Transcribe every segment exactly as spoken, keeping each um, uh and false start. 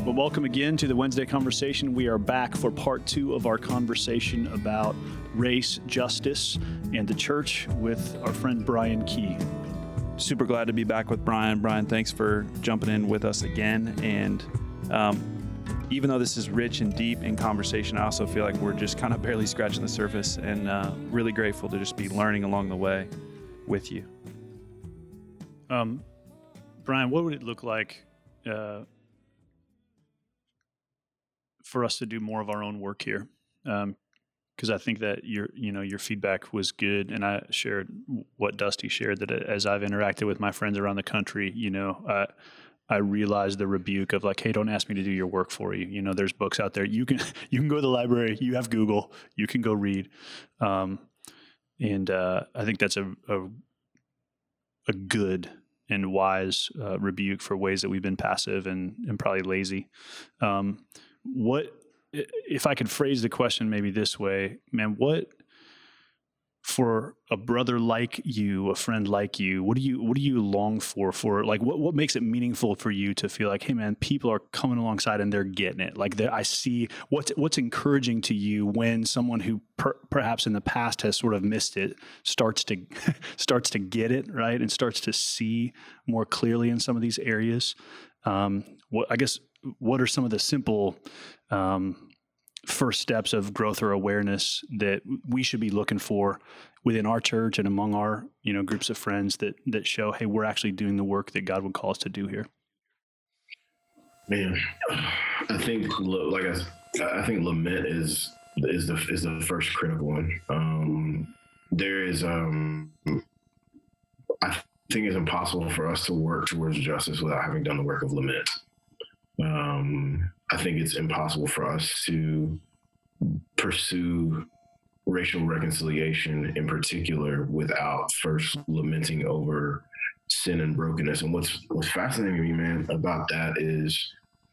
Well, welcome again to the Wednesday Conversation. We are back for part two of our conversation about race, justice, and the church with our friend Brian Key. Super glad to be back with Brian. Brian, thanks for jumping in with us again. And um, even though this is rich and deep in conversation, I also feel like we're just kind of barely scratching the surface, and uh, really grateful to just be learning along the way with you. Um, Brian, what would it look like uh, for us to do more of our own work here? Um, because I think that your, you know, your feedback was good, and I shared what Dusty shared, that as I've interacted with my friends around the country, you know, uh, I realized the rebuke of like, hey, don't ask me to do your work for you. You know, there's books out there. You can you can go to the library. You have Google. You can go read. Um, and uh, I think that's a, a a good and wise uh, rebuke for ways that we've been passive and, and probably lazy. Um, what, if I could phrase the question maybe this way, man, what, for a brother like you, a friend like you, what do you, what do you long for, for like, what, what makes it meaningful for you to feel like, hey man, people are coming alongside and they're getting it. Like I see what's, what's encouraging to you when someone who per, perhaps in the past has sort of missed it starts to, starts to get it, right. And starts to see more clearly in some of these areas. Um, what, I guess, what are some of the simple, um, first steps of growth or awareness that we should be looking for within our church and among our, you know, groups of friends that, that show, hey, we're actually doing the work that God would call us to do here? Man, I think, like I, I think lament is, is the, is the first critical one. Um, there is, um, I think it's impossible for us to work towards justice without having done the work of lament. Um, I think it's impossible for us to pursue racial reconciliation in particular without first lamenting over sin and brokenness. And what's what's fascinating to me, man, about that is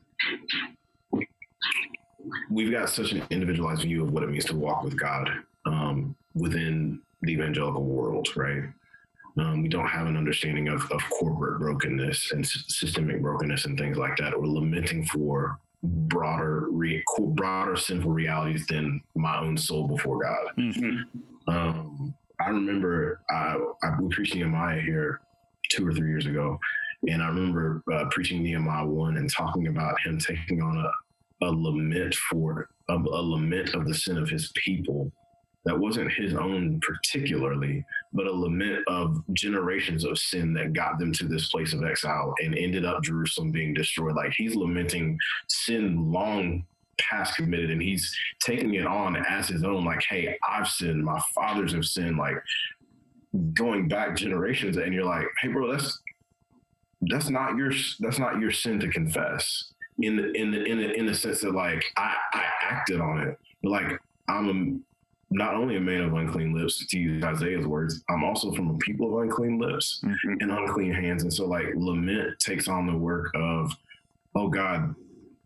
we've got such an individualized view of what it means to walk with God um, within the evangelical world, right? Um, we don't have an understanding of, of corporate brokenness and s- systemic brokenness and things like that, or lamenting for broader, re- broader sinful realities than my own soul before God. Mm-hmm. Um, I remember I, I we preached Nehemiah here two or three years ago, and I remember uh, preaching Nehemiah one and talking about him taking on a, a lament for a, a lament of the sin of his people. That wasn't his own particularly, but a lament of generations of sin that got them to this place of exile and ended up Jerusalem being destroyed. Like he's lamenting sin long past committed, and he's taking it on as his own. Like, hey, I've sinned. My fathers have sinned. Like going back generations, and you're like, hey, bro, that's that's not your that's not your sin to confess. In the in the in the in the sense that like I, I acted on it, but like I'm a not only a man of unclean lips, to use Isaiah's words, I'm also from a people of unclean lips mm-hmm. and unclean hands. And so like lament takes on the work of, oh God,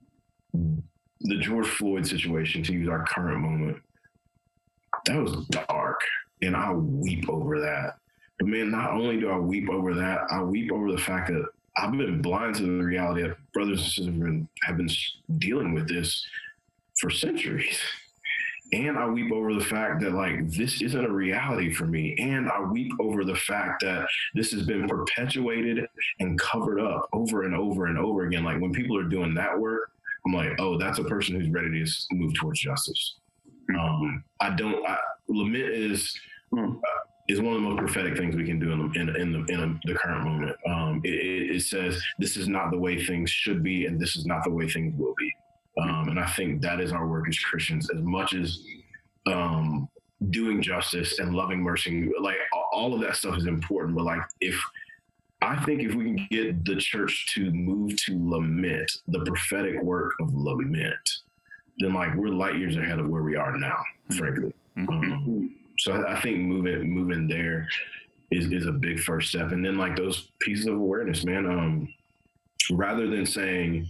the George Floyd situation, to use our current moment, that was dark. And I weep over that. But man, not only do I weep over that, I weep over the fact that I've been blind to the reality that brothers and sisters have been, have been dealing with this for centuries. And I weep over the fact that like, this isn't a reality for me. And I weep over the fact that this has been perpetuated and covered up over and over and over again. Like when people are doing that work, I'm like, oh, that's a person who's ready to move towards justice. Um, I don't, I, lament is, uh, is one of the most prophetic things we can do in the, in, in the, in a, the current moment. Um, it, it, it says, this is not the way things should be, and this is not the way things will be. Um, and I think that is our work as Christians, as much as um, doing justice and loving mercy, like all of that stuff is important. But like, if I think if we can get the church to move to lament, the prophetic work of lament, then like we're light years ahead of where we are now, frankly. Mm-hmm. Um, so I, I think moving, moving there is, is a big first step. And then like those pieces of awareness, man, um, rather than saying,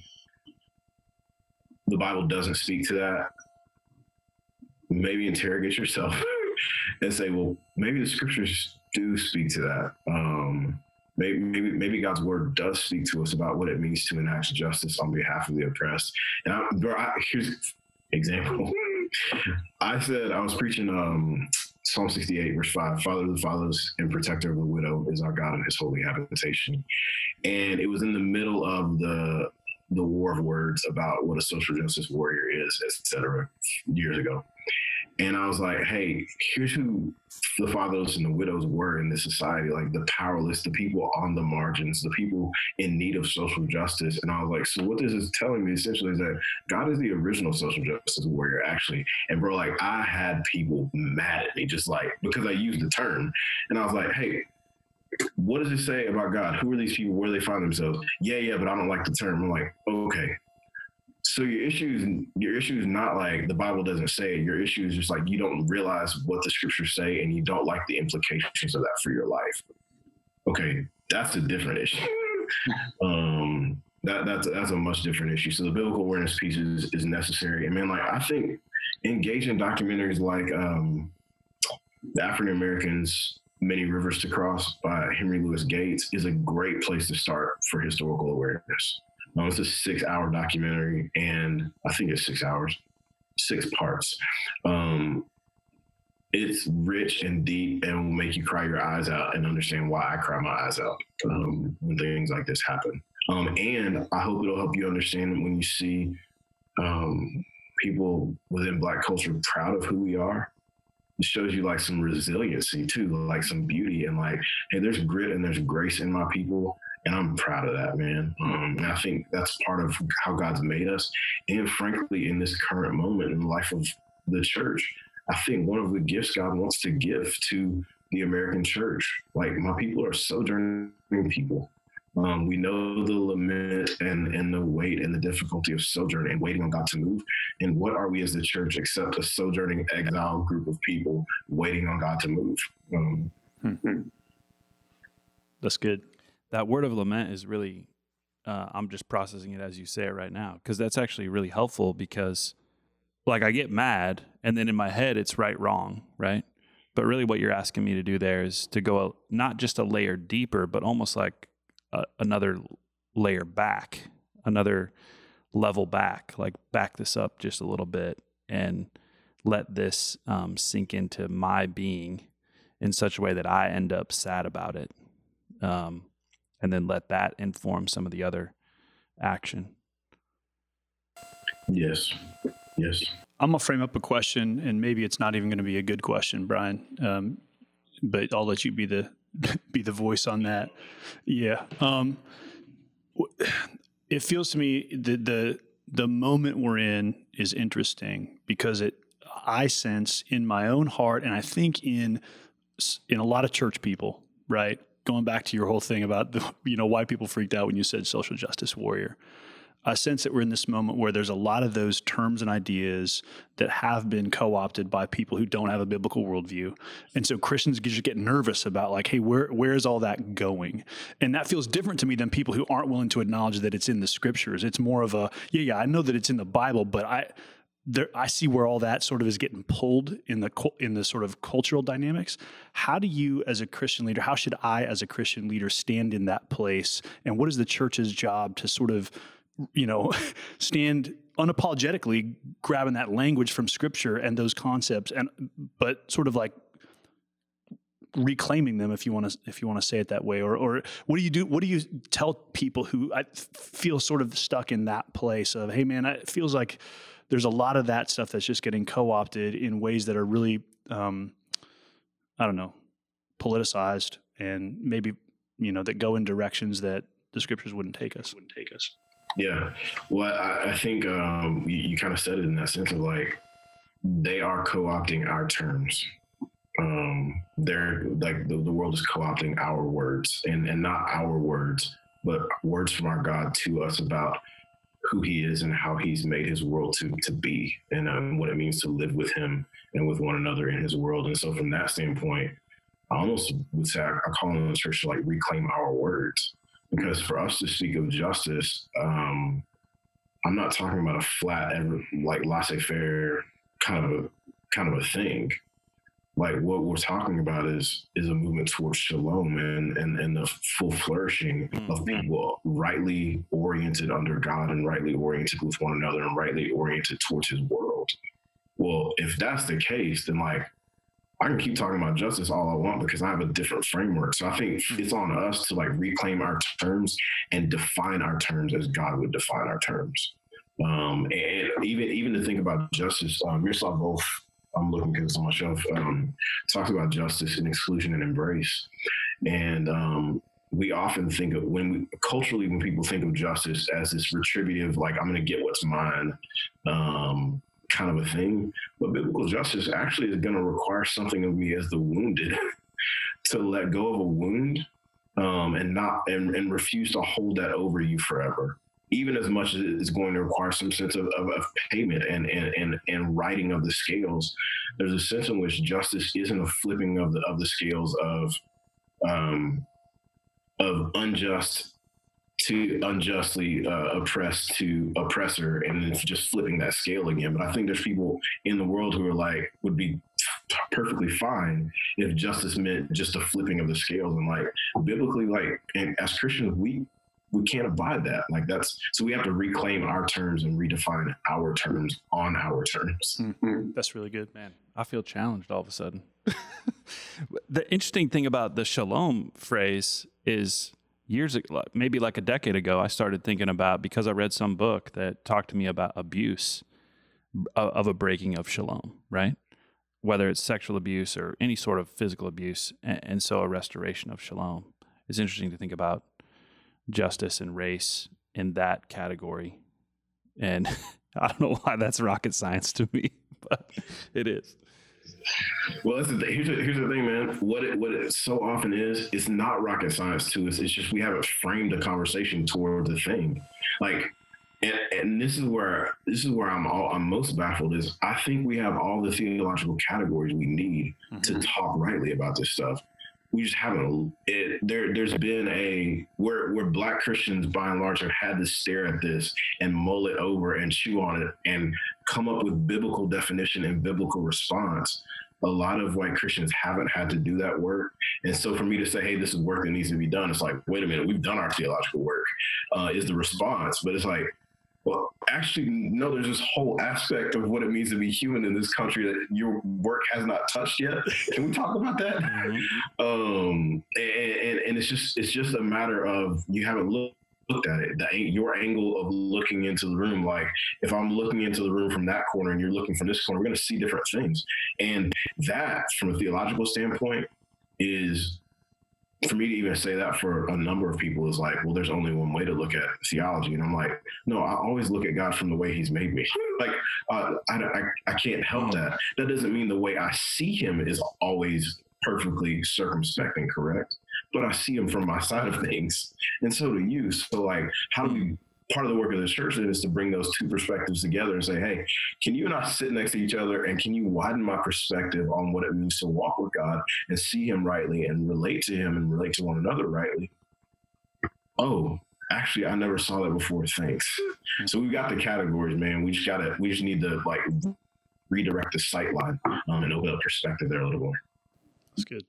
the Bible doesn't speak to that, maybe interrogate yourself and say, well, maybe the scriptures do speak to that. Um, maybe, maybe, maybe God's word does speak to us about what it means to enact justice on behalf of the oppressed. And I, bro, I, here's an example. I said, I was preaching um, Psalm sixty-eight, verse five, Father of the fatherless and protector of the widow is our God in his holy habitation. And it was in the middle of the the war of words about what a social justice warrior is, et cetera, years ago. And I was like, hey, here's who the fatherless and the widows were in this society, like the powerless, the people on the margins, the people in need of social justice. And I was like, so what this is telling me essentially is that God is the original social justice warrior, actually. And bro, like I had people mad at me just like, because I used the term. And I was like, hey, what does it say about God? Who are these people? Where do they find themselves? Yeah, yeah, but I don't like the term. I'm like, okay. So your issue is your issue is not like the Bible doesn't say it. Your issue is just like you don't realize what the scriptures say and you don't like the implications of that for your life. Okay, that's a different issue. um, that that's that's a much different issue. So the biblical awareness piece is, is necessary. And man, like I think engaging documentaries like um, the African Americans Many Rivers to Cross by Henry Louis Gates is a great place to start for historical awareness. Um, it's a six-hour documentary, and I think it's six hours, six parts. Um, it's rich and deep, and will make you cry your eyes out and understand why I cry my eyes out um, when things like this happen. Um, and I hope it'll help you understand when you see um, people within Black culture proud of who we are. It shows you like some resiliency too, like some beauty, and like, hey, there's grit and there's grace in my people. And I'm proud of that, man. Um, and I think that's part of how God's made us. And frankly, in this current moment in the life of the church, I think one of the gifts God wants to give to the American church, like my people are sojourning people. Um, we know the lament and, and the weight and the difficulty of sojourning and waiting on God to move. And what are we as the church except a sojourning exile group of people waiting on God to move? Um, hmm. That's good. That word of lament is really, uh, I'm just processing it as you say it right now, because that's actually really helpful because, like, I get mad, and then in my head, it's right, wrong, right? But really what you're asking me to do there is to go a, not just a layer deeper, but almost like a, another layer back, another level back, like back this up just a little bit and let this um, sink into my being in such a way that I end up sad about it. Um, and then let that inform some of the other action. Yes. Yes. I'm going to frame up a question, and maybe it's not even going to be a good question, Brian, um, but I'll let you be the be the voice on that. Yeah. Um, it feels to me that the the moment we're in is interesting because it I sense in my own heart, and I think in in a lot of church people, right? Going back to your whole thing about the, you know, why people freaked out when you said social justice warrior. I sense that we're in this moment where there's a lot of those terms and ideas that have been co-opted by people who don't have a biblical worldview. And so Christians just get nervous about like, hey, where where is all that going? And that feels different to me than people who aren't willing to acknowledge that it's in the scriptures. It's more of a, yeah, yeah, I know that it's in the Bible, but I there I see where all that sort of is getting pulled in the in the sort of cultural dynamics. How do you as a Christian leader, how should I as a Christian leader stand in that place? And what is the church's job to sort of, you know, stand unapologetically grabbing that language from scripture and those concepts, and but sort of like reclaiming them, if you want to, if you want to say it that way, or or what do you do? What do you tell people who I feel sort of stuck in that place of, hey man, it feels like there's a lot of that stuff that's just getting co-opted in ways that are really, um, I don't know, politicized, and maybe, you know, that go in directions that the scriptures wouldn't take us. Wouldn't take us. Yeah. Well, I, I think um, you, you kind of said it in that sense of like, they are co-opting our terms. Um, they're like the, the world is co-opting our words, and, and not our words, but words from our God to us about who he is and how he's made his world to, to be, and um, what it means to live with him and with one another in his world. And so from that standpoint, I almost would say I, I call on the church to like reclaim our words. Because for us to speak of justice, um, I'm not talking about a flat, ever, like laissez-faire kind of a kind of a thing. Like what we're talking about is is a movement towards shalom and and, and the full flourishing of people rightly oriented under God and rightly oriented with one another and rightly oriented towards his world. Well, if that's the case, then like I can keep talking about justice all I want because I have a different framework. So I think it's on us to like reclaim our terms and define our terms as God would define our terms. Um, and even even to think about justice, um, Miroslav Volf, I'm looking at this on my shelf, um, talks about justice and exclusion and embrace. And um, we often think of when we culturally, when people think of justice as this retributive, like I'm going to get what's mine, um, kind of a thing. But biblical justice actually is going to require something of me as the wounded to let go of a wound um, and not and, and refuse to hold that over you forever. Even as much as it's going to require some sense of, of, of payment and, and and and righting of the scales, there's a sense in which justice isn't a flipping of the of the scales of um, of unjust to unjustly uh, oppressed to oppressor, and then just flipping that scale again. But I think there's people in the world who are like would be perfectly fine if justice meant just a flipping of the scales. And like biblically, like and as Christians, we. we can't abide that. Like that's, so we have to reclaim our terms and redefine our terms on our terms. Mm-hmm. That's really good. Man, I feel challenged all of a sudden. The interesting thing about the shalom phrase is years ago, maybe like a decade ago, I started thinking about, because I read some book that talked to me about abuse of a breaking of shalom, right? Whether it's sexual abuse or any sort of physical abuse. And so a restoration of shalom. It's interesting to think about justice and race in that category. And I don't know why that's rocket science to me, but it is. Well, that's the thing. Here's, the, here's the thing, man. What it, what it so often is, it's not rocket science to us. It's just we haven't framed the conversation toward the thing. Like, and, and this is where this is where I'm all, I'm most baffled is I think we have all the theological categories we need mm-hmm. to talk rightly about this stuff. We just haven't. It, there, there's been a where where Black Christians by and large have had to stare at this and mull it over and chew on it and come up with biblical definition and biblical response. A lot of white Christians haven't had to do that work, and so for me to say, "Hey, this is work that needs to be done," it's like, wait a minute, we've done our theological work. Uh, is the response, but it's like, well, actually, no, there's this whole aspect of what it means to be human in this country that your work has not touched yet. Can we talk about that? Mm-hmm. Um, and, and, and it's just it's just a matter of you haven't looked, looked at it. The, your angle of looking into the room, like if I'm looking into the room from that corner and you're looking from this corner, we're going to see different things. And that, from a theological standpoint, is... for me to even say that for a number of people is like, well, there's only one way to look at theology. And I'm like, no, I always look at God from the way he's made me. Like, uh, I, I, I can't help that. That doesn't mean the way I see him is always perfectly circumspect and correct, but I see him from my side of things. And so do you. So like, how do we, part of the work of the church then is to bring those two perspectives together and say, hey, can you and I sit next to each other and can you widen my perspective on what it means to walk with God and see him rightly and relate to him and relate to one another rightly? Oh, actually, I never saw that before. Thanks. So we've got the categories, man. We just gotta, we just need to like redirect the sight line um, and open up perspective there a little more. That's good.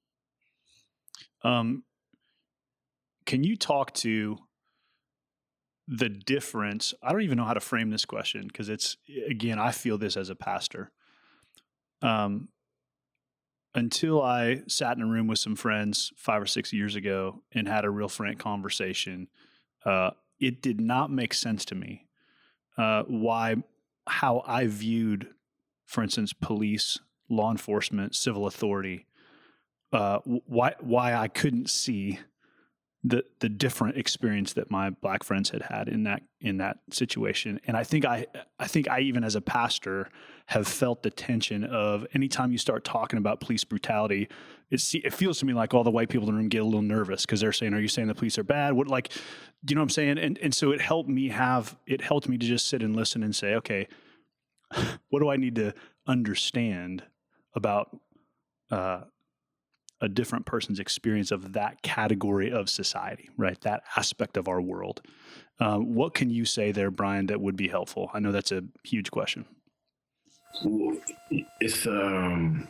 Um, can you talk to the difference? I don't even know how to frame this question because it's, again, I feel this as a pastor. Um, until I sat in a room with some friends five or six years ago and had a real frank conversation, uh, it did not make sense to me uh, why, how I viewed, for instance, police, law enforcement, civil authority, uh, why why I couldn't see the the different experience that my Black friends had had in that in that situation. And I think I I think I even as a pastor have felt the tension of anytime you start talking about police brutality, it it feels to me like all the white people in the room get a little nervous because they're saying, "Are you saying the police are bad?" What like, do you know what I'm saying? And and so it helped me have it helped me to just sit and listen and say, okay, what do I need to understand about uh, a different person's experience of that category of society, right? That aspect of our world. Um, what can you say there, Brian, that would be helpful? I know that's a huge question. It's um,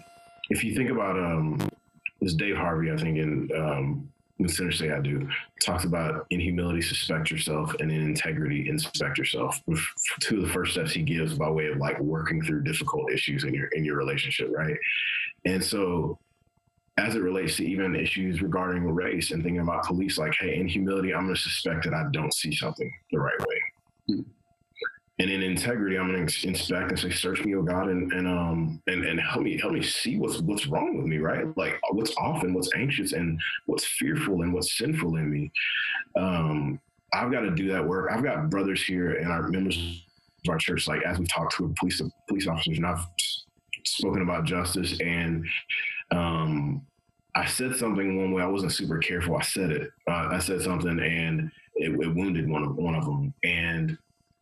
if you think about um, this Dave Harvey, I think in um, when Sinners Say I Do, talks about in humility suspect yourself, and in integrity inspect yourself. Two of the first steps he gives by way of like working through difficult issues in your in your relationship, right? And so, as it relates to even issues regarding race and thinking about police, like, hey, in humility, I'm going to suspect that I don't see something the right way. Mm-hmm. And in integrity, I'm going to inspect and say, search me, oh God, and and um and, and help me help me see what's what's wrong with me, right? Like what's off and what's anxious and what's fearful and what's sinful in me. Um, I've got to do that work. I've got brothers here and our members of our church, like as we talk to police police officers, and I've spoken about justice, and um, I said something one way. I wasn't super careful. I said it. Uh, I said something, and it, it wounded one of one of them, and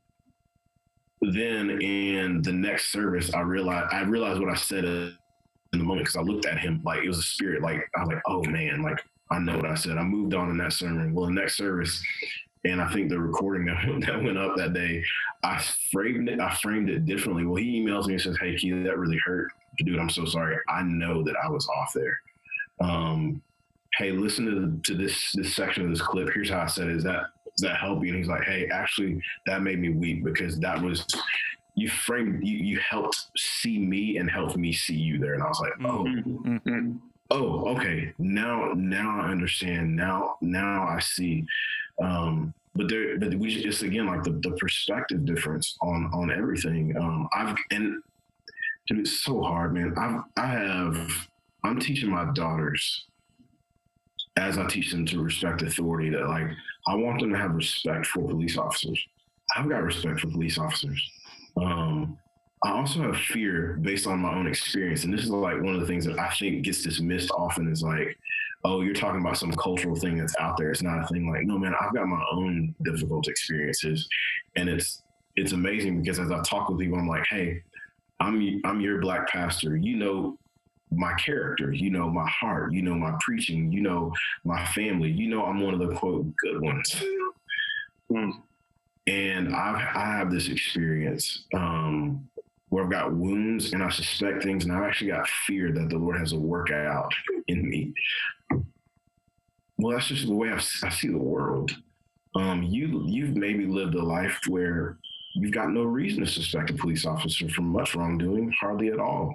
then in the next service, I realized I realized what I said in the moment, because I looked at him like it was a spirit. Like I was like, oh man, like I know what I said. I moved on in that sermon. Well, the next service, and I think the recording that, that went up that day, I framed it. I framed it differently. Well, he emails me and says, "Hey, Keith, that really hurt, dude. I'm so sorry. I know that I was off there. Um, hey, listen to, to this this section of this clip. Here's how I said it. Is that Does that help you?" And he's like, "Hey, actually, that made me weep, because that was, you framed, you, you helped see me and helped me see you there." And I was like, oh, mm-hmm. oh, okay. Now, now I understand. Now, now I see. Um, but there, but we just, again, like the, the perspective difference on, on everything. Um, I've, and dude, it's so hard, man. I've, I have, I'm teaching my daughters, as I teach them to respect authority, that like, I want them to have respect for police officers. I've got respect for police officers. Um, I also have fear based on my own experience. And this is like one of the things that I think gets dismissed often, is like, oh, you're talking about some cultural thing that's out there. It's not a thing. Like, no, man, I've got my own difficult experiences. And it's, it's amazing, because as I talk with people, I'm like, hey, I'm, I'm your Black pastor. You know my character, you know my heart, you know my preaching, you know my family, you know I'm one of the quote good ones. Mm. And I've I have this experience um, where I've got wounds and I suspect things, and I've actually got fear that the Lord has a work out in me. Well, that's just the way I, I see the world. Um, you you've maybe lived a life where you've got no reason to suspect a police officer from much wrongdoing, hardly at all.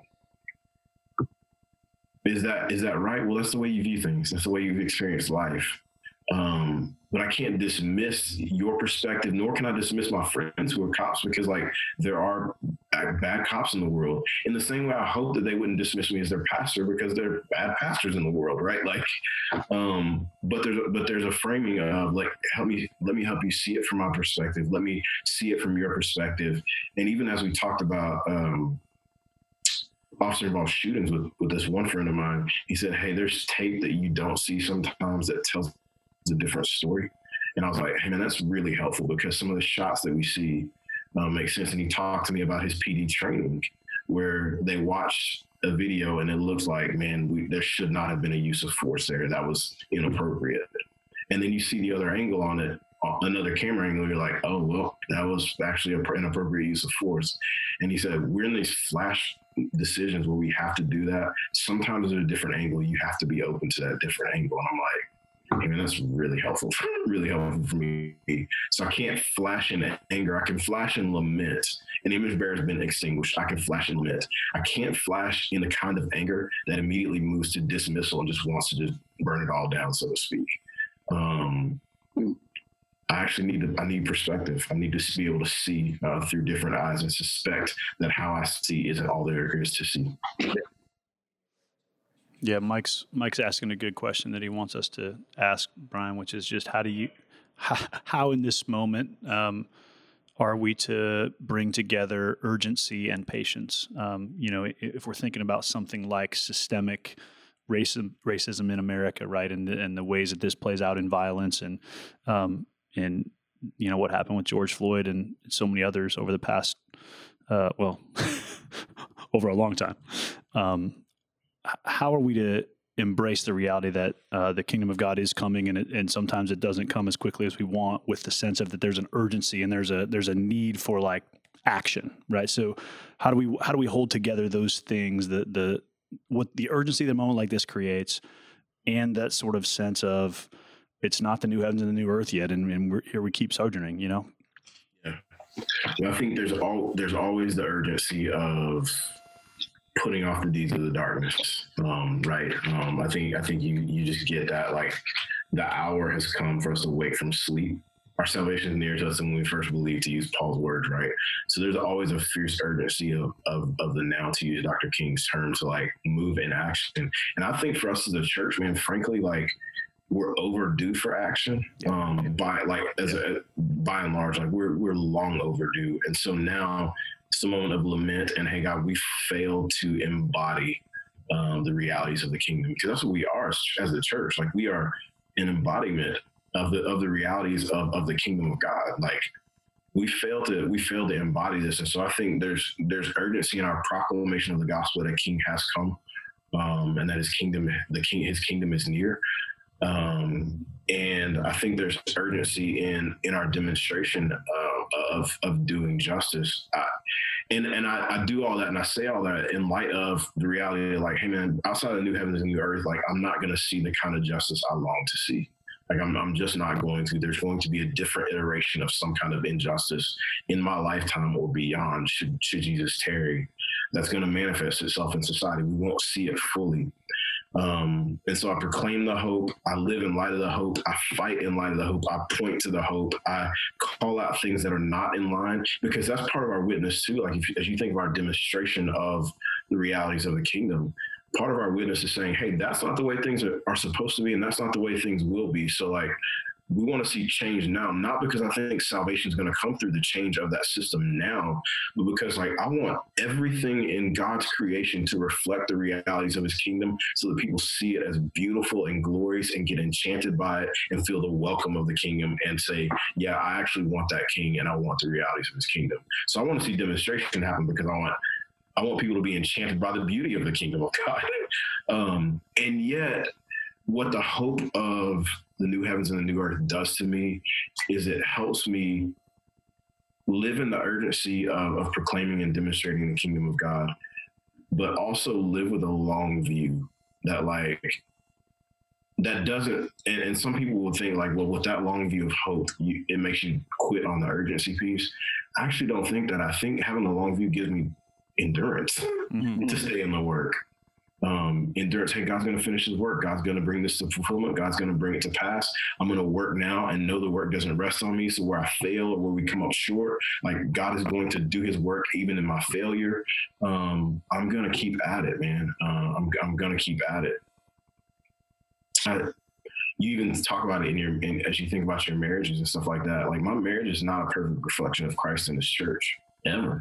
Is that is that right? Well, that's the way you view things. That's the way you've experienced life. Um, but I can't dismiss your perspective, nor can I dismiss my friends who are cops, because like there are bad, bad cops in the world. In the same way, I hope that they wouldn't dismiss me as their pastor, because there are bad pastors in the world, right? Like, um, but there's a, but there's a framing of like, help me, let me help you see it from my perspective. Let me see it from your perspective. And even as we talked about, um, officer involved shootings with, with this one friend of mine, he said, hey, there's tape that you don't see sometimes that tells a different story. And I was like, hey man, that's really helpful, because some of the shots that we see um, make sense. And he talked to me about his P D training, where they watched a video and it looks like, man, we, there should not have been a use of force there. That was inappropriate. And then you see the other angle on it, another camera angle, you're like, oh, well, that was actually an inappropriate use of force. And he said, we're in these flash decisions where we have to do that. Sometimes at a different angle, you have to be open to that different angle. And I'm like, I mean, that's really helpful, really helpful for me. So I can't flash in anger. I can flash in lament. An image bearer has been extinguished. I can flash in lament. I can't flash in the kind of anger that immediately moves to dismissal and just wants to just burn it all down, so to speak. Um, I actually need to, I need perspective. I need to be able to see uh, through different eyes and suspect that how I see isn't all there is to see. Yeah, Mike's Mike's asking a good question that he wants us to ask, Brian, which is just how do you, how, how in this moment um, are we to bring together urgency and patience? Um, you know, if we're thinking about something like systemic racism, racism in America, right, and the, and the ways that this plays out in violence, and um, and you know what happened with George Floyd and so many others over the past, uh, well, over a long time. Um, how are we to embrace the reality that uh, the kingdom of God is coming, and it, and sometimes it doesn't come as quickly as we want, with the sense of that there's an urgency and there's a there's a need for like action, right? So how do we how do we hold together those things, the the what the urgency that a moment like this creates, and that sort of sense of it's not the new heavens and the new earth yet, and, and we're, here we keep sojourning, you know? Yeah. Well, I think there's all there's always the urgency of putting off the deeds of the darkness, um, right? Um, I think I think you you just get that, like, the hour has come for us to wake from sleep. Our salvation is near to us than when we first believed, to use Paul's words, right? So there's always a fierce urgency of, of, of the now, to use Doctor King's term, to like move in action. And I think for us as a church, man, frankly, like, we're overdue for action. Um, by like as a, by and large, like we're we're long overdue. And so now it's a moment of lament, and hey, God, we failed to embody um, the realities of the kingdom, because that's what we are as a church. Like, we are an embodiment of the of the realities of, of the kingdom of God. Like, we fail to we fail to embody this. And so I think there's there's urgency in our proclamation of the gospel that King has come, um, and that his kingdom the king his kingdom is near. Um, and I think there's urgency in in our demonstration uh, of of doing justice. I, and and I, I do all that, and I say all that in light of the reality of, like, hey man, outside of the new heavens and new earth, like, I'm not going to see the kind of justice I long to see. Like, I'm, I'm just not going to. There's going to be a different iteration of some kind of injustice in my lifetime or beyond, should, should Jesus tarry, that's going to manifest itself in society. We won't see it fully. Um, and so I proclaim the hope. I live in light of the hope. I fight in light of the hope. I point to the hope. I call out things that are not in line, because that's part of our witness too. Like, if, as you think of our demonstration of the realities of the kingdom, part of our witness is saying, hey, that's not the way things are, are supposed to be, and that's not the way things will be. So, like, we want to see change now, not because I think salvation is going to come through the change of that system now, but because, like, I want everything in God's creation to reflect the realities of his kingdom, so that people see it as beautiful and glorious and get enchanted by it and feel the welcome of the kingdom and say, yeah, I actually want that king, and I want the realities of his kingdom. So I want to see demonstration happen, because I want I want people to be enchanted by the beauty of the kingdom of God. Um, and yet, what the hope of the new heavens and the new earth does to me is it helps me live in the urgency of, of proclaiming and demonstrating the kingdom of God, but also live with a long view that, like, that doesn't, and, and some people will think, like, well, with that long view of hope, you, it makes you quit on the urgency piece. I actually don't think that. I think having a long view gives me endurance mm-hmm. to stay in the work. Um, endurance, hey, God's going to finish his work. God's going to bring this to fulfillment. God's going to bring it to pass. I'm going to work now and know the work doesn't rest on me. So where I fail or where we come up short, like, God is going to do his work even in my failure. Um, I'm going to keep at it, man. Uh, I'm, I'm going to keep at it. I, you even talk about it in your, in, as you think about your marriages and stuff like that. Like, my marriage is not a perfect reflection of Christ in his church, ever.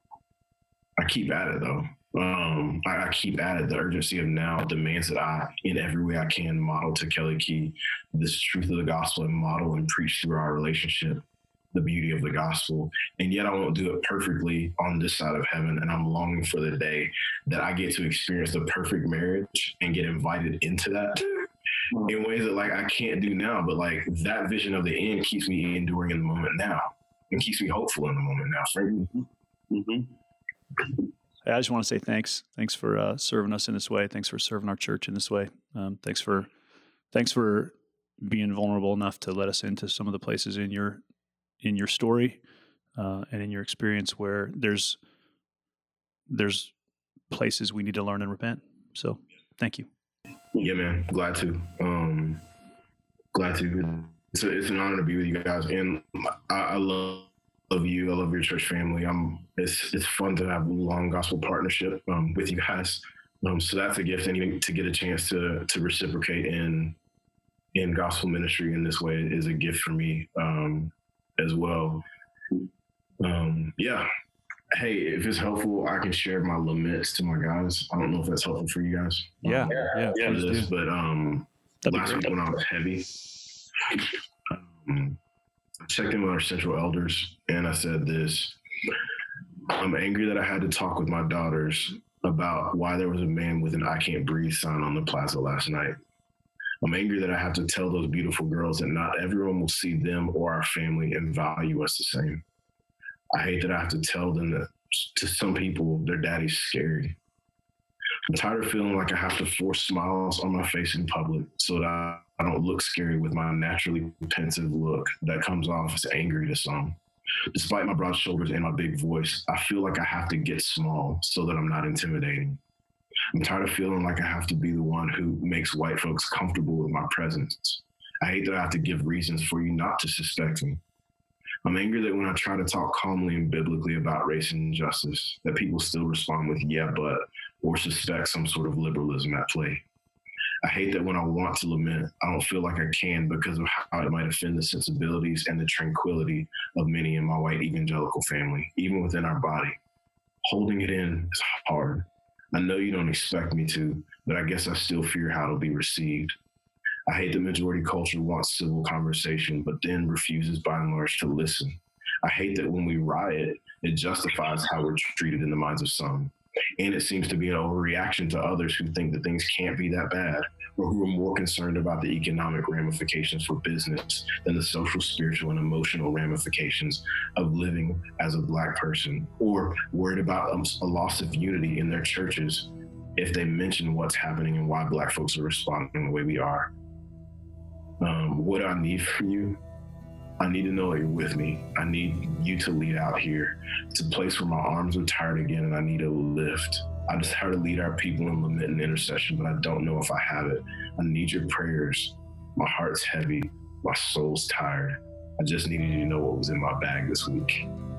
I keep at it, though. Um, I, I keep at it. The urgency of now demands that I, in every way I can, model to Kelly Key this truth of the gospel, and model and preach through our relationship the beauty of the gospel. And yet I won't do it perfectly on this side of heaven. And I'm longing for the day that I get to experience the perfect marriage and get invited into that in ways that, like, I can't do now. But, like, that vision of the end keeps me enduring in the moment now, and keeps me hopeful in the moment now, frankly. Mm-hmm. I just want to say thanks. Thanks for uh, serving us in this way. Thanks for serving our church in this way. Um, thanks for, thanks for being vulnerable enough to let us into some of the places in your, in your story, uh, and in your experience where there's, there's places we need to learn and repent. So, thank you. Yeah, man. Glad to. Um, glad to. It's a, it's an honor to be with you guys, and I, I love. Love you. I love your church family. Um, it's it's fun to have a long gospel partnership um, with you guys. Um, so that's a gift, and even to get a chance to to reciprocate in in gospel ministry in this way is a gift for me um, as well. Um, yeah. Hey, if it's helpful, I can share my laments to my guys. I don't know if that's helpful for you guys. Yeah, um, yeah, yeah. For this, but um, last week when I was heavy. Um, I checked in with our central elders, and I said this: I'm angry that I had to talk with my daughters about why there was a man with an "I can't breathe" sign on the plaza last night. I'm angry that I have to tell those beautiful girls that not everyone will see them or our family and value us the same. I hate that I have to tell them that to some people, their daddy's scary. I'm tired of feeling like I have to force smiles on my face in public so that I, I don't look scary with my naturally pensive look that comes off as angry to some. Despite my broad shoulders and my big voice, I feel like I have to get small so that I'm not intimidating. I'm tired of feeling like I have to be the one who makes white folks comfortable with my presence. I hate that I have to give reasons for you not to suspect me. I'm angry that when I try to talk calmly and biblically about race and justice, that people still respond with, yeah, but, or suspect some sort of liberalism at play. I hate that when I want to lament, I don't feel like I can because of how it might offend the sensibilities and the tranquility of many in my white evangelical family, even within our body. Holding it in is hard. I know you don't expect me to, but I guess I still fear how it'll be received. I hate that majority culture wants civil conversation, but then refuses by and large to listen. I hate that when we riot, it justifies how we're treated in the minds of some. And it seems to be an overreaction to others who think that things can't be that bad, or who are more concerned about the economic ramifications for business than the social, spiritual, and emotional ramifications of living as a Black person, or worried about um, a loss of unity in their churches if they mention what's happening and why Black folks are responding the way we are. Um, what I need from you, I need to know that you're with me. I need you to lead out here. It's a place where my arms are tired again and I need a lift. I desire to lead our people in lament and intercession, but I don't know if I have it. I need your prayers. My heart's heavy. My soul's tired. I just needed you to know what was in my bag this week.